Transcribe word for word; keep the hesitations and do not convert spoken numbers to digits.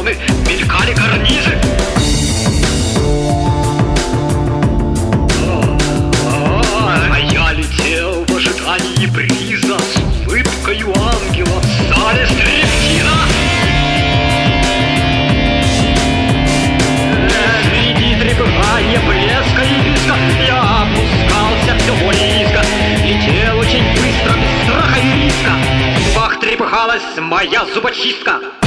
балконы, мелькали карнизы. А я летел в ожидании приза с улыбкою ангела в зале стриптиза. Среди трепыхания, блеска и виска я опускался все более низко, летел очень быстро, без страха и риска. В зубах трепыхалась моя зубочистка.